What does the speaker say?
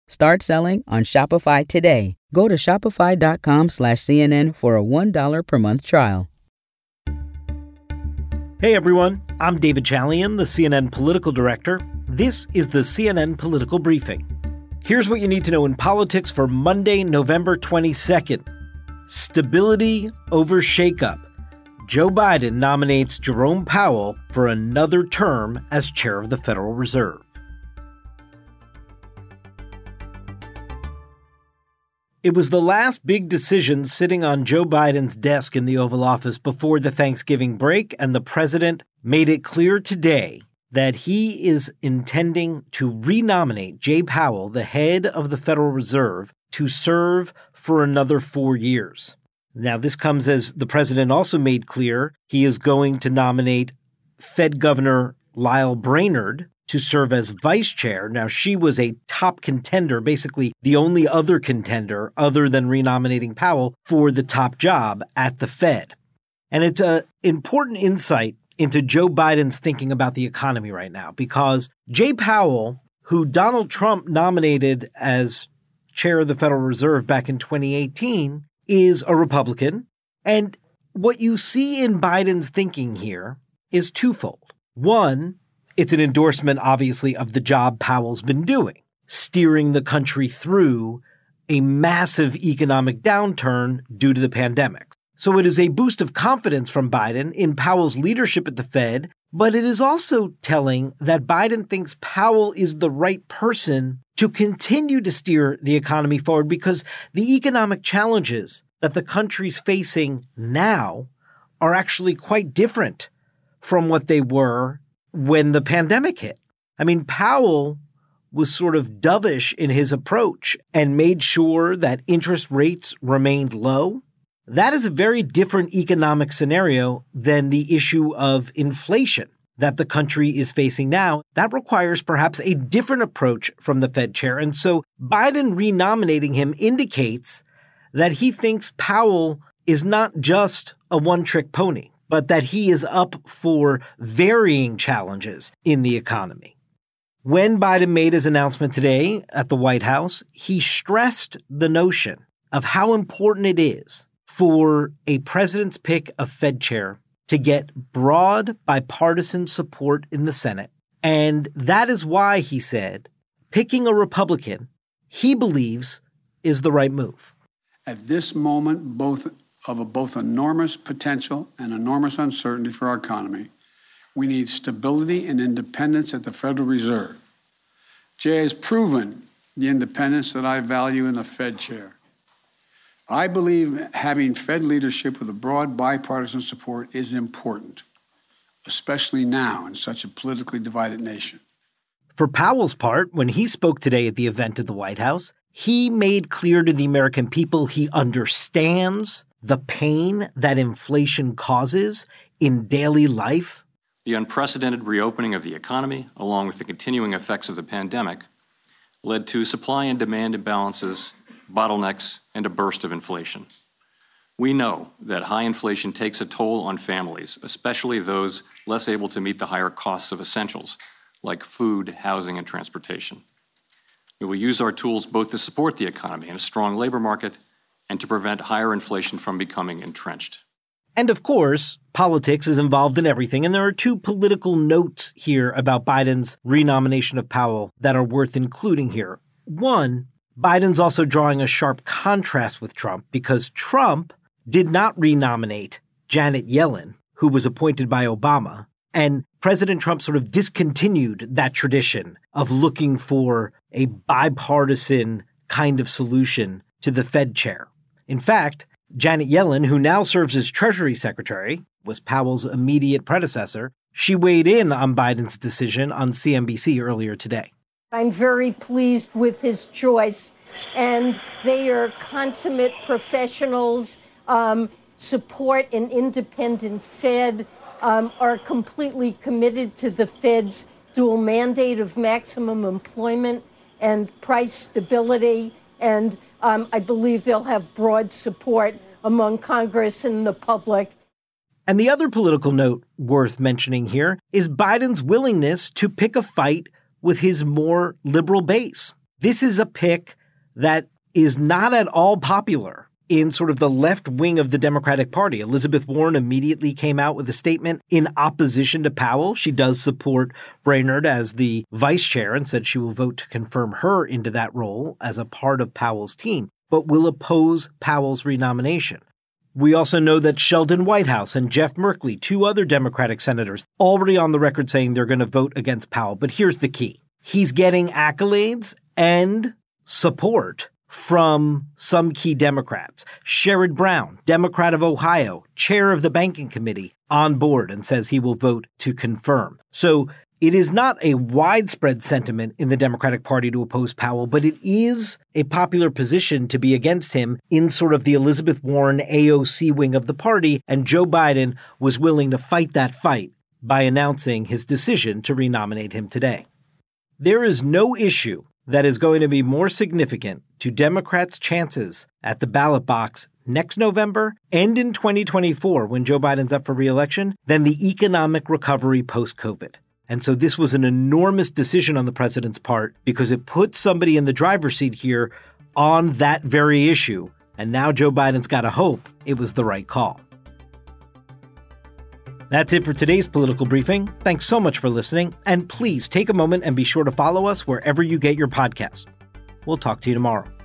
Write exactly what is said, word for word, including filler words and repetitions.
Start selling on Shopify today. Go to shopify.com slash CNN for a one dollar per month trial. Hey everyone, I'm David Chalian, the C N N political director. This is the C N N Political Briefing. Here's what you need to know in politics for Monday, November twenty-second. Stability over shakeup. Joe Biden nominates Jerome Powell for another term as chair of the Federal Reserve. It was the last big decision sitting on Joe Biden's desk in the Oval Office before the Thanksgiving break, and the president made it clear today that he is intending to renominate Jay Powell, the head of the Federal Reserve, to serve for another four years. Now, this comes as the president also made clear he is going to nominate Fed Governor Lael Brainard to serve as vice chair. Now, she was a top contender, basically the only other contender other than renominating Powell for the top job at the Fed. And it's an important insight into Joe Biden's thinking about the economy right now, because Jay Powell, who Donald Trump nominated as chair of the Federal Reserve back in twenty eighteen, is a Republican. And what you see in Biden's thinking here is twofold. One, it's an endorsement, obviously, of the job Powell's been doing, steering the country through a massive economic downturn due to the pandemic. So it is a boost of confidence from Biden in Powell's leadership at the Fed, but it is also telling that Biden thinks Powell is the right person to continue to steer the economy forward, because the economic challenges that the country's facing now are actually quite different from what they were when the pandemic hit. I mean, Powell was sort of dovish in his approach and made sure that interest rates remained low. That is a very different economic scenario than the issue of inflation that the country is facing now. That requires perhaps a different approach from the Fed chair. And so Biden renominating him indicates that he thinks Powell is not just a one-trick pony, but that he is up for varying challenges in the economy. When Biden made his announcement today at the White House, he stressed the notion of how important it is for a president's pick of Fed chair to get broad bipartisan support in the Senate. And that is why, he said, picking a Republican, he believes, is the right move. At this moment, both of a both enormous potential and enormous uncertainty for our economy, we need stability and independence at the Federal Reserve. Jay has proven the independence that I value in the Fed chair. I believe having Fed leadership with a broad bipartisan support is important, especially now in such a politically divided nation. For Powell's part, when he spoke today at the event at the White House, he made clear to the American people he understands the pain that inflation causes in daily life. The unprecedented reopening of the economy, along with the continuing effects of the pandemic, led to supply and demand imbalances, bottlenecks, and a burst of inflation. We know that high inflation takes a toll on families, especially those less able to meet the higher costs of essentials like food, housing, and transportation. We will use our tools both to support the economy and a strong labor market and to prevent higher inflation from becoming entrenched. And of course, politics is involved in everything, and there are two political notes here about Biden's renomination of Powell that are worth including here. One, Biden's also drawing a sharp contrast with Trump, because Trump did not renominate Janet Yellen, who was appointed by Obama, and President Trump sort of discontinued that tradition of looking for a bipartisan kind of solution to the Fed chair. In fact, Janet Yellen, who now serves as Treasury Secretary, was Powell's immediate predecessor. She weighed in on Biden's decision on C N B C earlier today. I'm very pleased with his choice, and they are consummate professionals, um, support an independent Fed, um, are completely committed to the Fed's dual mandate of maximum employment and price stability, and um, I believe they'll have broad support among Congress and the public. And the other political note worth mentioning here is Biden's willingness to pick a fight with his more liberal base. This is a pick that is not at all popular in sort of the left wing of the Democratic Party. Elizabeth Warren immediately came out with a statement in opposition to Powell. She does support Brainard as the vice chair and said she will vote to confirm her into that role as a part of Powell's team, but will oppose Powell's renomination. We also know that Sheldon Whitehouse and Jeff Merkley, two other Democratic senators, already on the record saying they're going to vote against Powell. But here's the key. He's getting accolades and support from some key Democrats. Sherrod Brown, Democrat of Ohio, chair of the Banking Committee, on board and says he will vote to confirm. So it is not a widespread sentiment in the Democratic Party to oppose Powell, but it is a popular position to be against him in sort of the Elizabeth Warren A O C wing of the party, and Joe Biden was willing to fight that fight by announcing his decision to renominate him today. There is no issue that is going to be more significant to Democrats' chances at the ballot box next November and in twenty twenty-four when Joe Biden's up for re-election than the economic recovery post-COVID. And so this was an enormous decision on the president's part because it put somebody in the driver's seat here on that very issue. And now Joe Biden's got to hope it was the right call. That's it for today's Political Briefing. Thanks so much for listening. And please take a moment and be sure to follow us wherever you get your podcasts. We'll talk to you tomorrow.